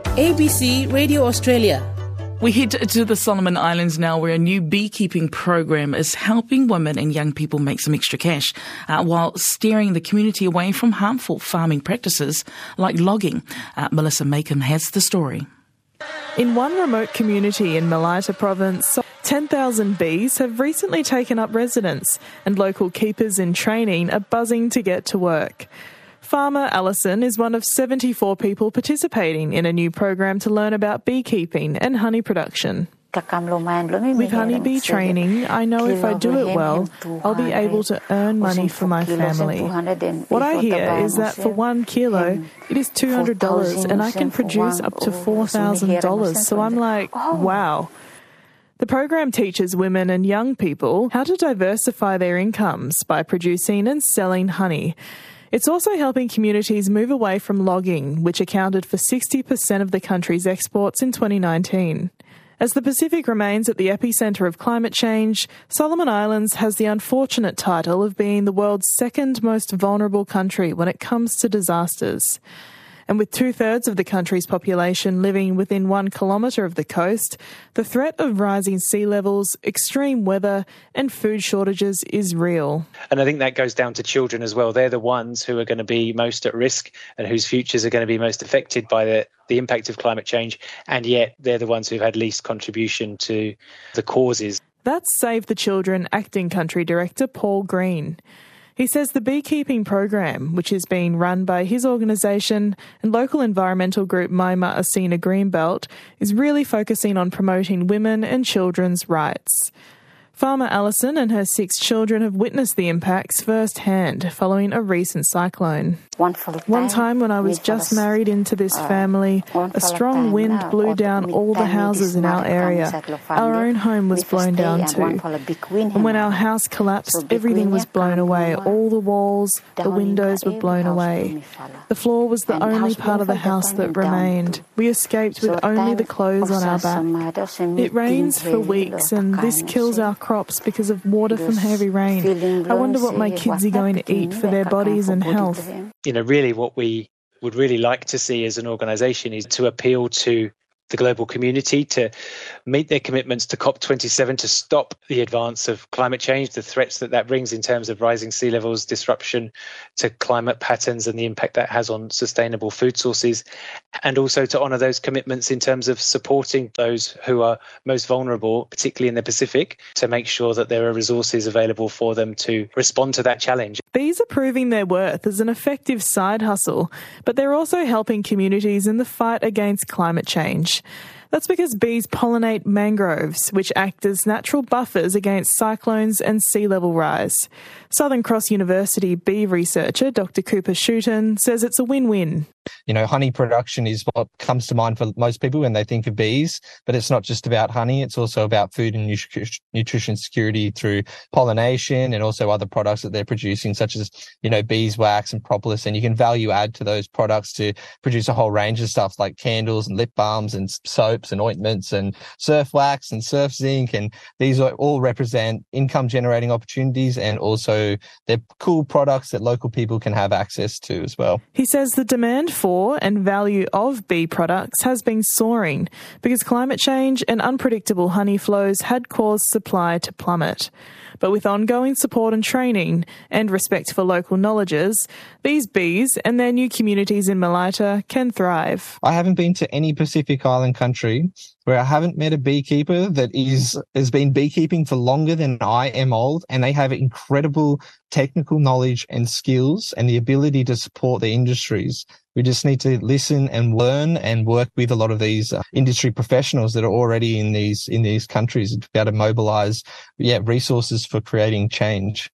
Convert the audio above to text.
ABC Radio Australia. We head to the Solomon Islands now, where a new beekeeping program is helping women and young people make some extra cash while steering the community away from harmful farming practices like logging. Melissa Makem has the story. In one remote community in Malaita province, 10,000 bees have recently taken up residence, and local keepers in training are buzzing to get to work. Farmer Alison is one of 74 people participating in a new program to learn about beekeeping and honey production. With honeybee training, I know if I do it well, I'll be able to earn money for my family. What I hear is that for 1 kilo, it is $200 and I can produce up to $4,000. So I'm like, wow. The program teaches women and young people how to diversify their incomes by producing and selling honey. It's also helping communities move away from logging, which accounted for 60% of the country's exports in 2019. As the Pacific remains at the epicentre of climate change, Solomon Islands has the unfortunate title of being the world's second most vulnerable country when it comes to disasters. And with 2/3 of the country's population living within 1 kilometre of the coast, the threat of rising sea levels, extreme weather and food shortages is real. And I think that goes down to children as well. They're the ones who are going to be most at risk and whose futures are going to be most affected by the impact of climate change, and yet they're the ones who've had least contribution to the causes. That's Save the Children Acting Country Director Paul Green. He says the beekeeping program, which is being run by his organisation and local environmental group Maima Asina Greenbelt, is really focusing on promoting women and children's rights. Farmer Alison and her 6 children have witnessed the impacts firsthand following a recent cyclone. One time when I was just married into this family, a strong wind blew down all the houses in our area. Our own home was blown down too. And when our house collapsed, everything was blown away. All the walls, the windows were blown away. The floor was the only part of the house that remained. We escaped with only the clothes on our back. It rains for weeks and this kills our crops because of water from heavy rain. I wonder what my kids are going to eat for their bodies and health. Really what we would really like to see as an organisation is to appeal to the global community to meet their commitments to COP27 to stop the advance of climate change, the threats that brings in terms of rising sea levels, disruption to climate patterns and the impact that has on sustainable food sources, and also to honour those commitments in terms of supporting those who are most vulnerable, particularly in the Pacific, to make sure that there are resources available for them to respond to that challenge. Bees are proving their worth as an effective side hustle, but they're also helping communities in the fight against climate change. That's because bees pollinate mangroves, which act as natural buffers against cyclones and sea level rise. Southern Cross University bee researcher Dr. Cooper Shooten says it's a win-win. Honey production is what comes to mind for most people when they think of bees, but it's not just about honey. It's also about food and nutrition security through pollination and also other products that they're producing, such as, beeswax and propolis. And you can value add to those products to produce a whole range of stuff like candles and lip balms and soaps and ointments and surf wax and surf zinc. And these all represent income generating opportunities, and also they're cool products that local people can have access to as well. He says the demand for and value of bee products has been soaring because climate change and unpredictable honey flows had caused supply to plummet. But with ongoing support and training and respect for local knowledges, these bees and their new communities in Malaita can thrive. I haven't been to any Pacific Island country where I haven't met a beekeeper that has been beekeeping for longer than I am old, and they have incredible technical knowledge and skills and the ability to support the industries. We just need to listen and learn and work with a lot of these industry professionals that are already in these countries to be able to mobilize resources for creating change.